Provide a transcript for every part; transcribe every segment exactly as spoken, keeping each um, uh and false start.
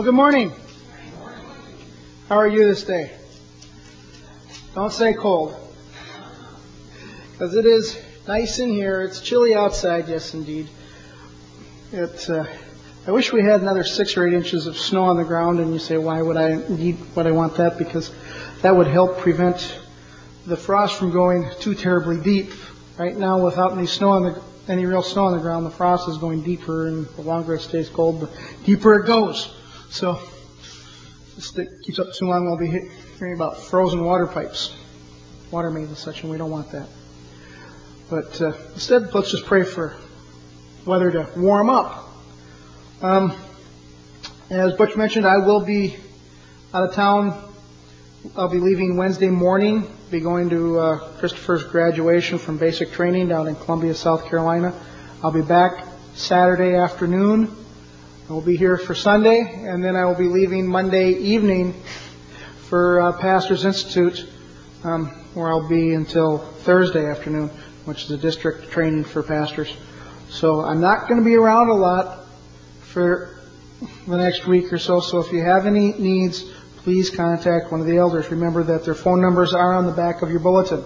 good morning. How are you this day? Don't say cold. Because it is nice in here. It's chilly outside, yes indeed. It, uh, I wish we had another six or eight inches of snow on the ground, and you say, why would I need, would I want that? Because that would help prevent the frost from going too terribly deep. Right now, without any snow on the, any real snow on the ground, the frost is going deeper, and the longer it stays cold, the deeper it goes. So, if it keeps up too long, we'll be hearing about frozen water pipes, water mains and such, and we don't want that. But uh, instead, let's just pray for weather to warm up. Um, as Butch mentioned, I will be out of town. I'll be leaving Wednesday morning. Be going to uh, Christopher's graduation from basic training down in Columbia, South Carolina. I'll be back Saturday afternoon. I'll be here for Sunday, and then I will be leaving Monday evening for uh, Pastors Institute, um, where I'll be until Thursday afternoon, which is a district training for pastors. So I'm not going to be around a lot for the next week or so. So if you have any needs, please contact one of the elders. Remember that their phone numbers are on the back of your bulletin.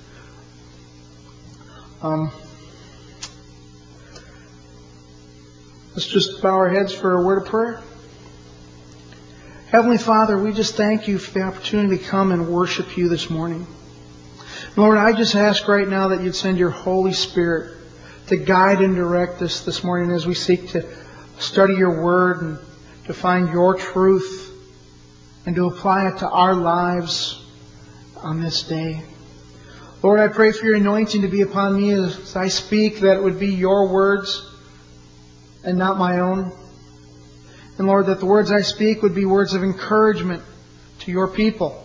Um, let's just bow our heads for a word of prayer. Heavenly Father, we just thank you for the opportunity to come and worship you this morning. Lord, I just ask right now that you'd send your Holy Spirit to guide and direct us this morning as we seek to study your word and to find your truth and to apply it to our lives on this day. Lord, I pray for your anointing to be upon me as I speak, that it would be your words and not my own. And Lord, that the words I speak would be words of encouragement to your people.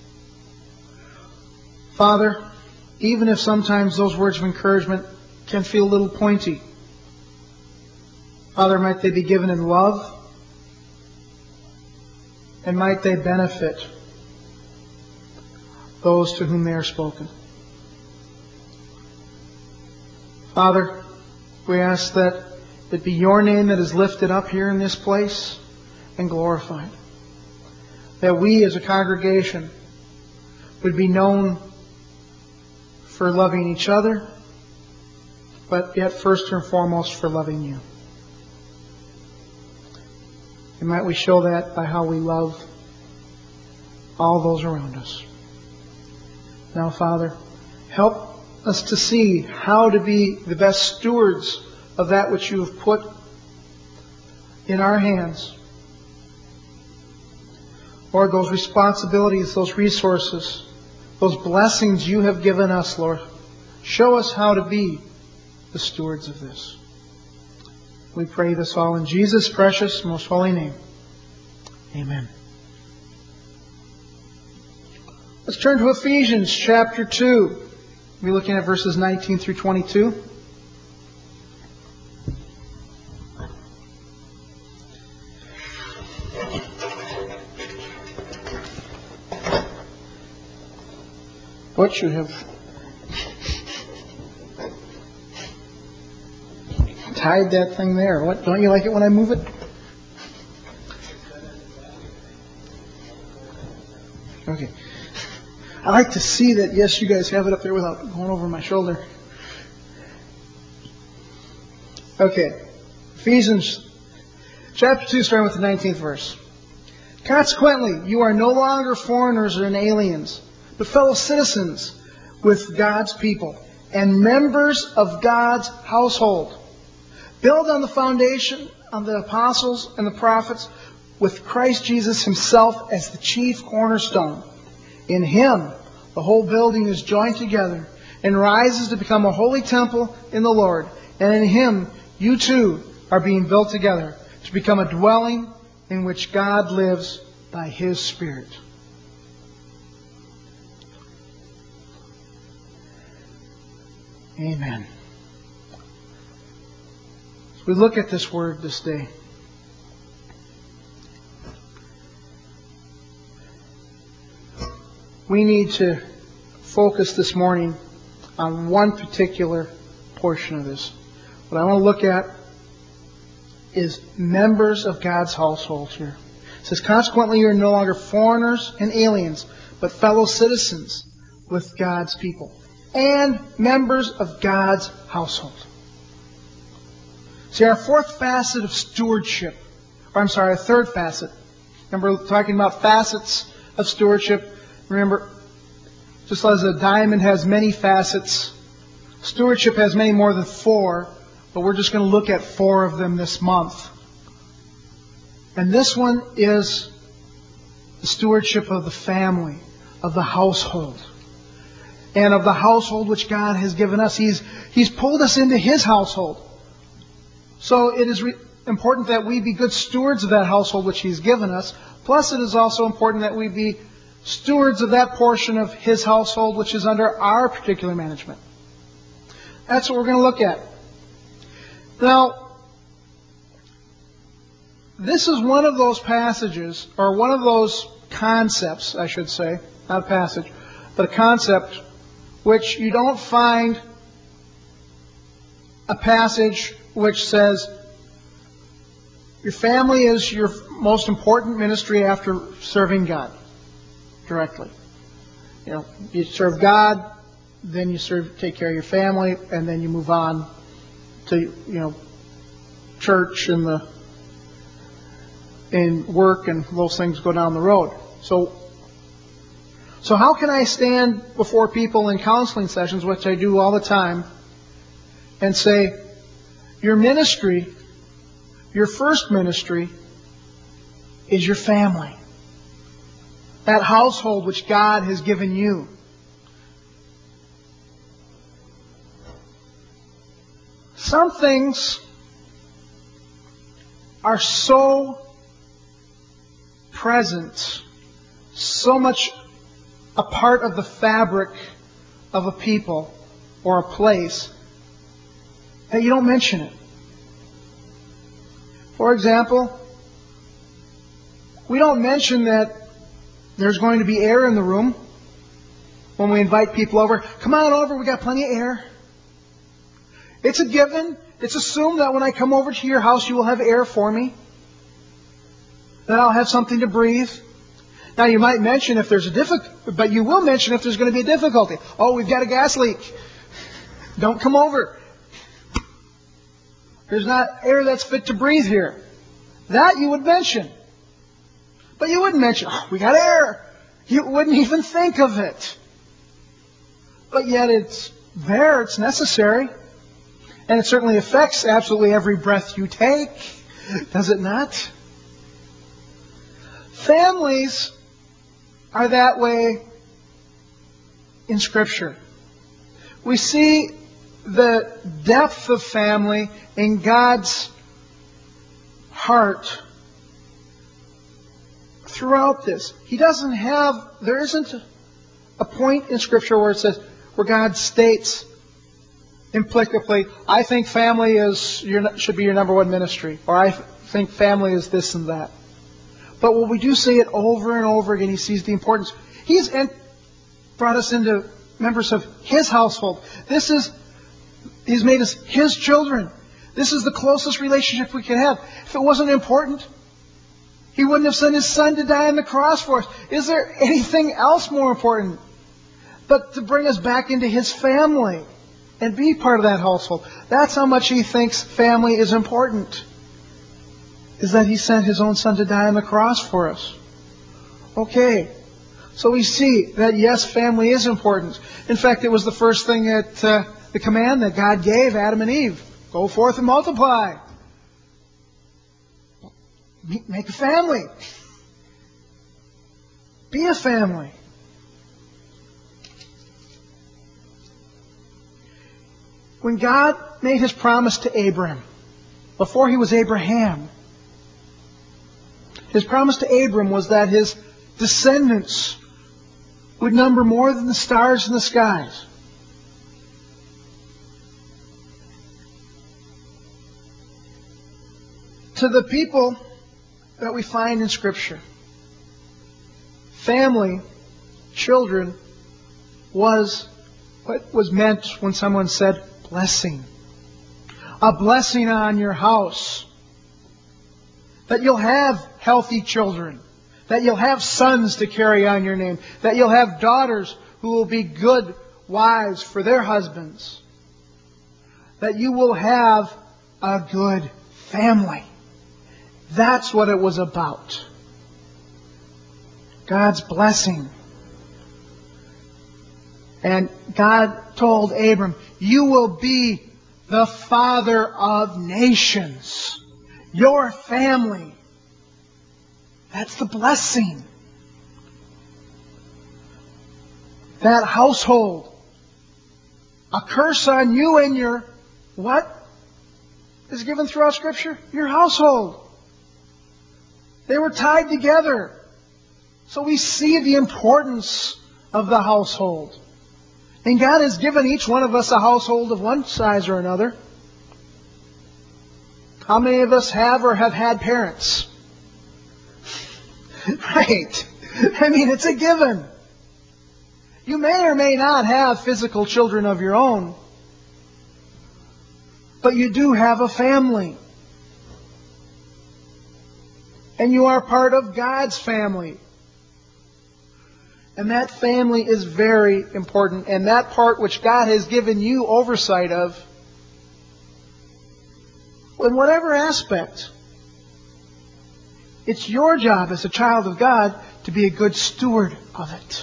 Father, even if sometimes those words of encouragement can feel a little pointy, Father, might they be given in love, and might they benefit those to whom they are spoken. Father, we ask that it be your name that is lifted up here in this place and glorified. That we as a congregation would be known for loving each other, but yet first and foremost for loving you. And might we show that by how we love all those around us. Now, Father, help us to see how to be the best stewards of that which you have put in our hands. Lord, those responsibilities, those resources, those blessings you have given us, Lord, show us how to be the stewards of this. We pray this all in Jesus' precious, most holy name. Amen. Let's turn to Ephesians chapter two. We'll be looking at verses nineteen through twenty-two. What should have tied that thing there? What? Don't you like it when I move it? Okay. I like to see that, yes, you guys have it up there without going over my shoulder. Okay. Ephesians chapter two, starting with the nineteenth verse. Consequently, you are no longer foreigners and aliens, but fellow citizens with God's people and members of God's household. Build on the foundation of the apostles and the prophets, with Christ Jesus himself as the chief cornerstone. In him, the whole building is joined together and rises to become a holy temple in the Lord. And in him, you too are being built together to become a dwelling in which God lives by his Spirit. Amen. As we look at this word this day, we need to focus this morning on one particular portion of this. What I want to look at is members of God's household here. It says, consequently, you are no longer foreigners and aliens, but fellow citizens with God's people and members of God's household. See, our fourth facet of stewardship, or I'm sorry, our third facet. Remember, talking about facets of stewardship. Remember, just as a diamond has many facets, stewardship has many more than four, but we're just going to look at four of them this month. And this one is the stewardship of the family, of the household, and of the household which God has given us. He's, He's pulled us into His household. So it is re- important that we be good stewards of that household which He's given us. Plus it is also important that we be stewards of that portion of His household which is under our particular management. That's what we're going to look at. Now, this is one of those passages, or one of those concepts, I should say, not a passage, but a concept, which you don't find a passage which says your family is your most important ministry after serving God directly. You know, you serve God, then you serve, take care of your family, and then you move on to, you know, church and the and work, and those things go down the road. So, so how can I stand before people in counseling sessions, which I do all the time, and say, your ministry, your first ministry, is your family. That household which God has given you. Some things are so present, so much a part of the fabric of a people or a place, that you don't mention it. For example, we don't mention that there's going to be air in the room when we invite people over. Come on over, we got plenty of air. It's a given. It's assumed that when I come over to your house, you will have air for me. That I'll have something to breathe. Now you might mention if there's a difficulty, but you will mention if there's going to be a difficulty. Oh, we've got a gas leak. Don't come over. There's not air that's fit to breathe here. That you would mention. But you wouldn't mention, oh, we got air. You wouldn't even think of it. But yet it's there, it's necessary. And it certainly affects absolutely every breath you take. Does it not? Families are that way in Scripture. We see the depth of family in God's heart throughout this. He doesn't have, there isn't a point in Scripture where it says, where God states implicitly, I think family is your, should be your number one ministry, or I think family is this and that. But when we do say it over and over again, He sees the importance. He's brought us into members of His household. This is, He's made us His children. This is the closest relationship we can have. If it wasn't important, He wouldn't have sent His Son to die on the cross for us. Is there anything else more important but to bring us back into His family and be part of that household? That's how much He thinks family is important. Is that He sent His own Son to die on the cross for us. Okay. So we see that yes, family is important. In fact, it was the first thing that, uh, the command that God gave Adam and Eve. Go forth and multiply. Make a family. Be a family. When God made His promise to Abram, before he was Abraham, His promise to Abram was that his descendants would number more than the stars in the skies. To the people that we find in Scripture, family, children, was what was meant when someone said blessing. A blessing on your house. that you'll have healthy children, that you'll have sons to carry on your name, that you'll have daughters who will be good wives for their husbands, that you will have a good family. That's what it was about. God's blessing. And God told Abram, you will be the father of nations. Your family. That's the blessing. That household. A curse on you and your what is given throughout Scripture? Your household. They were tied together. So we see the importance of the household. And God has given each one of us a household of one size or another. How many of us have or have had parents? Right. I mean, it's a given. You may or may not have physical children of your own, but you do have a family. And you are part of God's family. And that family is very important. And that part which God has given you oversight of, in whatever aspect, it's your job as a child of God to be a good steward of it.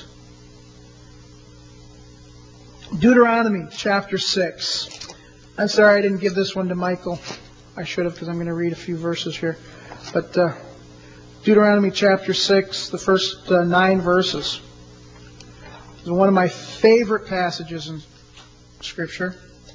Deuteronomy chapter six. I'm sorry I didn't give this one to Michael. I should have, because I'm going to read a few verses here. But uh, Deuteronomy chapter six, the first uh, nine verses. It's one of my favorite passages in Scripture.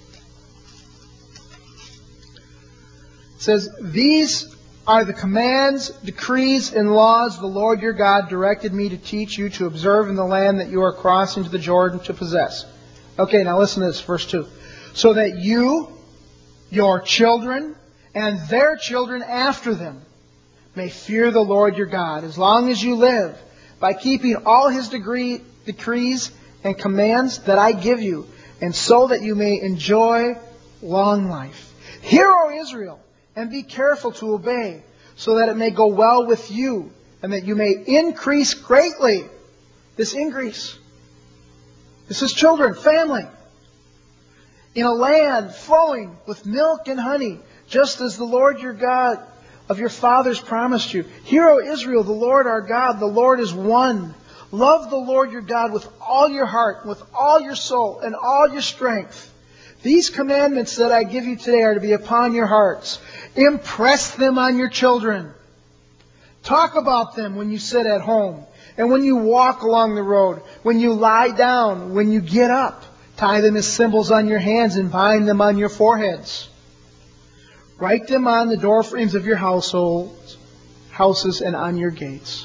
It says, these are the commands, decrees, and laws the Lord your God directed me to teach you to observe in the land that you are crossing to the Jordan to possess. Okay, now listen to this, verse two. So that you, your children, and their children after them may fear the Lord your God as long as you live, by keeping all His degree, decrees and commands that I give you, and so that you may enjoy long life. Hear, O Israel, and be careful to obey, so that it may go well with you, and that you may increase greatly. This increase. This is children, family. In a land flowing with milk and honey, just as the Lord your God of your fathers promised you. Hear, O Israel, the Lord our God, the Lord is one. Love the Lord your God with all your heart, with all your soul, and all your strength. These commandments that I give you today are to be upon your hearts. Impress them on your children. Talk about them when you sit at home, and when you walk along the road, when you lie down, when you get up. Tie them as symbols on your hands and bind them on your foreheads. Write them on the doorframes of your households, houses, and on your gates.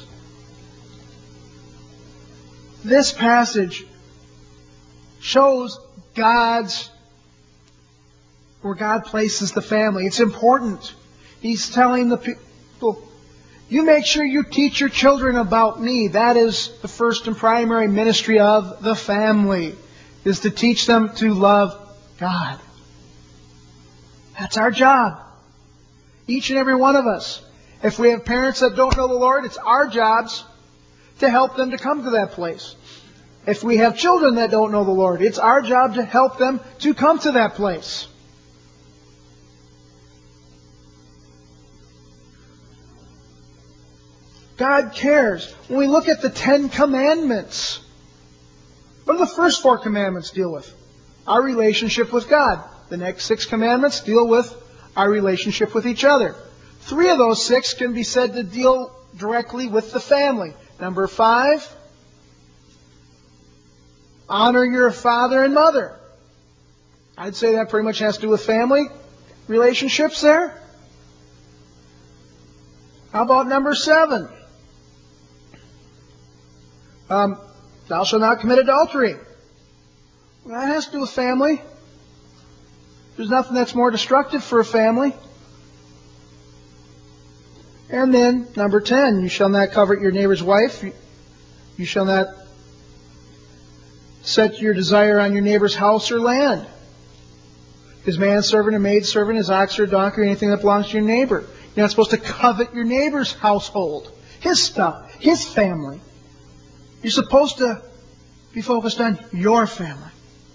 This passage shows God's, where God places the family. It's important. He's telling the people, you make sure you teach your children about me. That is the first and primary ministry of the family, is to teach them to love God. That's our job. Each and every one of us. If we have parents that don't know the Lord, it's our jobs to help them to come to that place. If we have children that don't know the Lord, it's our job to help them to come to that place. God cares. When we look at the Ten Commandments, what do the first four commandments deal with? Our relationship with God. The next six commandments deal with our relationship with each other. Three of those six can be said to deal directly with the family. Number five, honor your father and mother. I'd say that pretty much has to do with family relationships there. How about number seven? Um, thou shalt not commit adultery. Well, that has to do with family. There's nothing that's more destructive for a family. And then, number ten, you shall not covet your neighbor's wife. You shall not set your desire on your neighbor's house or land, his manservant or maidservant, his ox or donkey, or anything that belongs to your neighbor. You're not supposed to covet your neighbor's household, his stuff, his family. You're supposed to be focused on your family.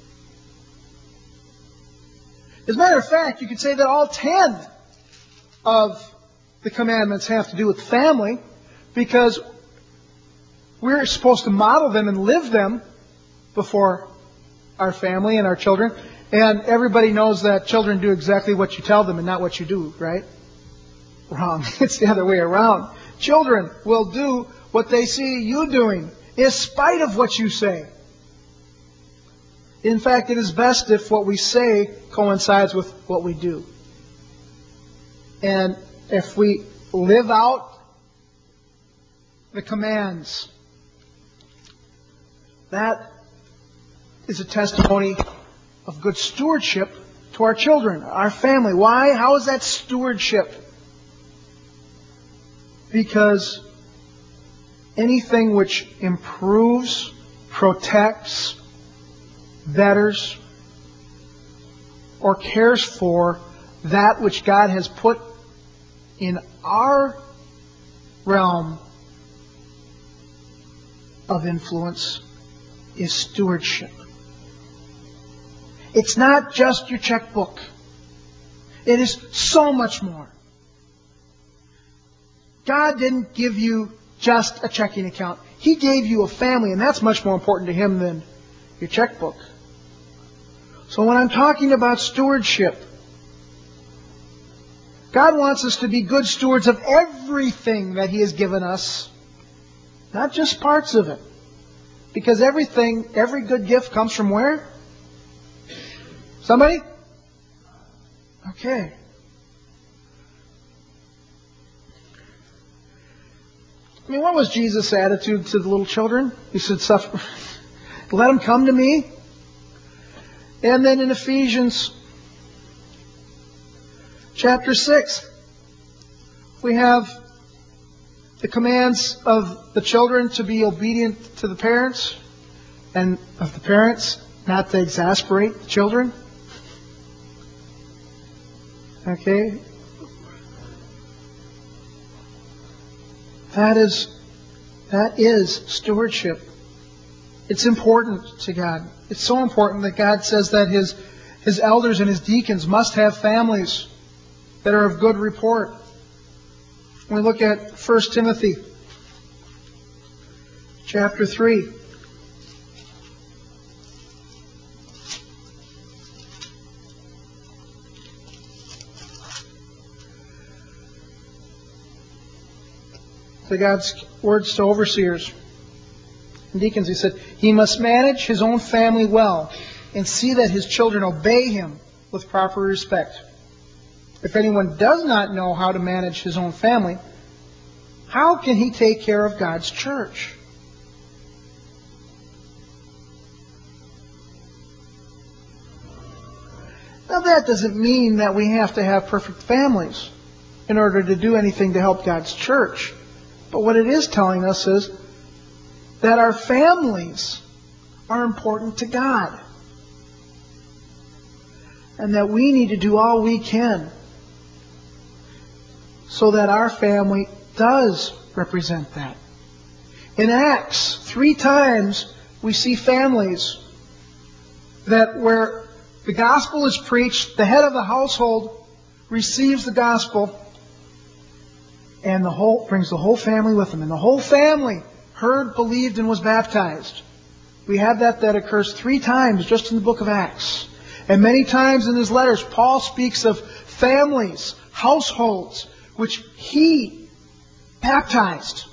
As a matter of fact, you could say that all ten of the commandments have to do with family, because we're supposed to model them and live them before our family and our children. And everybody knows that children do exactly what you tell them and not what you do, right? Wrong. It's the other way around. Children will do what they see you doing, in spite of what you say. In fact, it is best if what we say coincides with what we do. And if we live out the commands, that is a testimony of good stewardship to our children, our family. Why? How is that stewardship? Because anything which improves, protects, betters, or cares for that which God has put in our realm of influence is stewardship. It's not just your checkbook. It is so much more. God didn't give you just a checking account. He gave you a family, and that's much more important to Him than your checkbook. So when I'm talking about stewardship, God wants us to be good stewards of everything that He has given us, not just parts of it. Because everything, every good gift comes from where? Somebody? Okay. I mean, what was Jesus' attitude to the little children? He said, "Suffer, let them come to me." And then in Ephesians chapter six, we have the commands of the children to be obedient to the parents, and of the parents not to exasperate the children. Okay? That is, that is stewardship. It's important to God. It's so important that God says that His, His elders and His deacons must have families that are of good report. When we look at First Timothy chapter three. To God's words to overseers and deacons, He said, "He must manage his own family well and see that his children obey him with proper respect. If anyone does not know how to manage his own family, how can he take care of God's church?" Now that doesn't mean that we have to have perfect families in order to do anything to help God's church. But what it is telling us is that our families are important to God. And that we need to do all we can so that our family does represent that. In Acts, three times we see families that where the gospel is preached, the head of the household receives the gospel and the whole brings the whole family with him. And the whole family heard, believed, and was baptized. We have that that occurs three times just in the book of Acts. And many times in his letters, Paul speaks of families, households, which he baptized.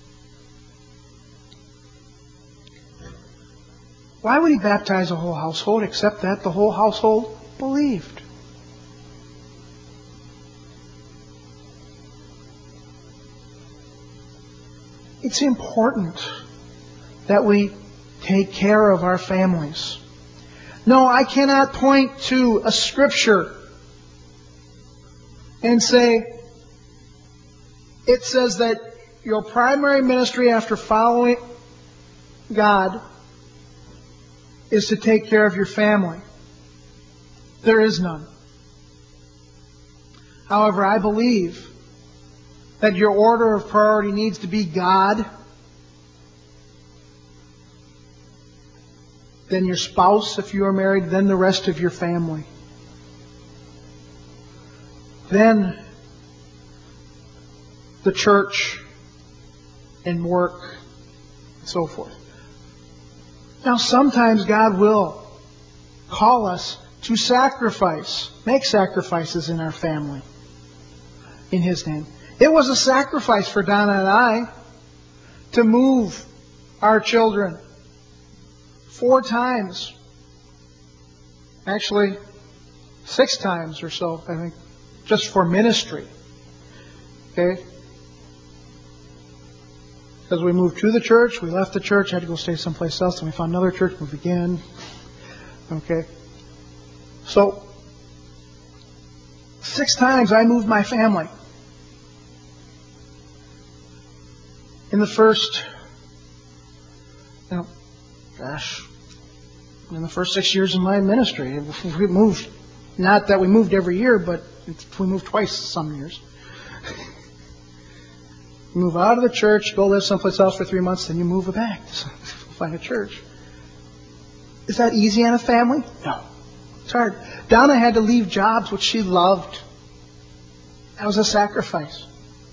Why would he baptize a whole household except that the whole household believed? It's important that we take care of our families. No, I cannot point to a scripture and say, it says that your primary ministry after following God is to take care of your family. There is none. However, I believe that your order of priority needs to be God, then your spouse, if you are married, then the rest of your family. Then the church and work and so forth. Now, sometimes God will call us to sacrifice, make sacrifices in our family in His name. It was a sacrifice for Donna and I to move our children four times. Actually, six times or so, I think, just for ministry. Okay? Because we moved to the church, we left the church, had to go stay someplace else, and we found another church, moved again. Okay? So, six times I moved my family. In the first, you know, gosh, in the first six years of my ministry, we moved. Not that we moved every year, but we moved twice some years. You move out of the church, go live someplace else for three months, then you move back to find a church. Is that easy on a family? No. It's hard. Donna had to leave jobs which she loved. That was a sacrifice.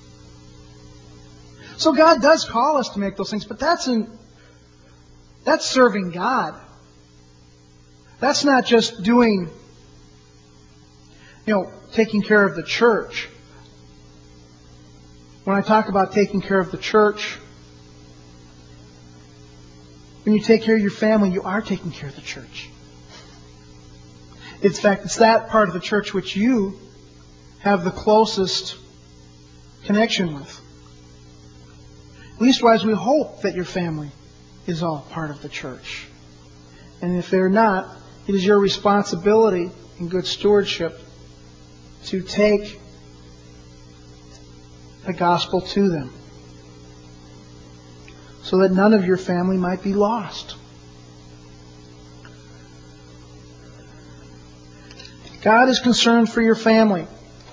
So God does call us to make those things, but that's in, that's serving God. That's not just doing, you know, taking care of the church. When I talk about taking care of the church, when you take care of your family, you are taking care of the church. In fact, it's that part of the church which you have the closest connection with. Leastwise, we hope that your family is all part of the church. And if they're not, it is your responsibility in good stewardship to take the gospel to them, so that none of your family might be lost. God is concerned for your family.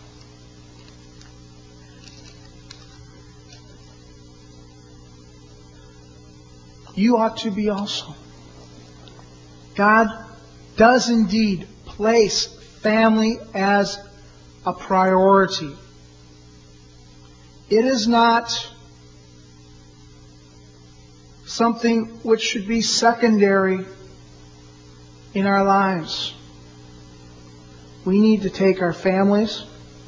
You ought to be also. God does indeed place family as a priority. It is not something which should be secondary in our lives. We need to take our families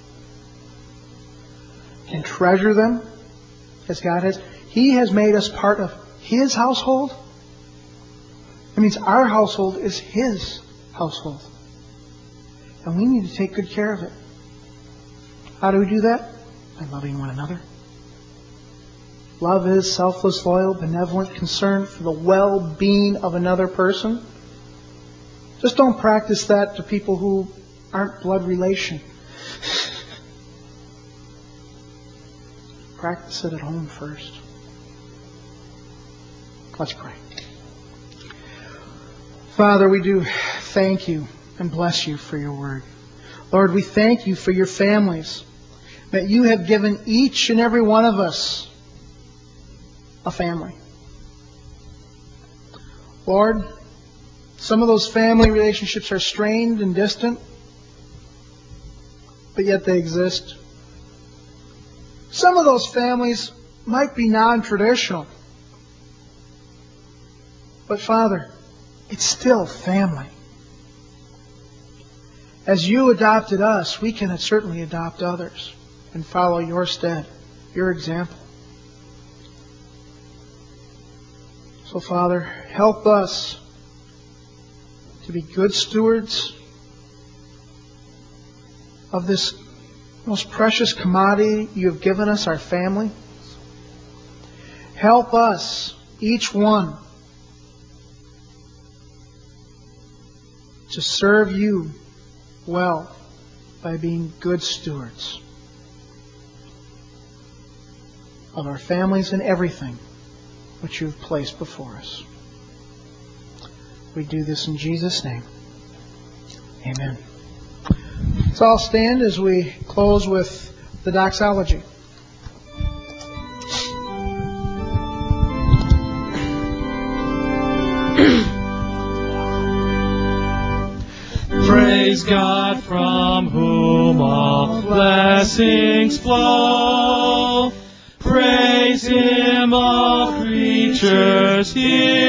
and treasure them as God has. He has made us part of His household. That means our household is His household. And we need to take good care of it. How do we do that? By loving one another. Love is selfless, loyal, benevolent concern for the well-being of another person. Just don't practice that to people who aren't blood relation. Practice it at home first. Let's pray. Father, we do thank You and bless You for Your word. Lord, we thank You for Your families, that You have given each and every one of us a family. Lord, some of those family relationships are strained and distant, but yet they exist. Some of those families might be non-traditional, but Father, it's still family. As You adopted us, we can certainly adopt others and follow Your stead, Your example. So, Father, help us to be good stewards of this most precious commodity You have given us, our family. Help us, each one, to serve You well by being good stewards of our families and everything which You've placed before us. We do this in Jesus' name. Amen. Let's all stand as we close with the doxology. Praise God from whom all blessings flow. Praise Him, all creatures here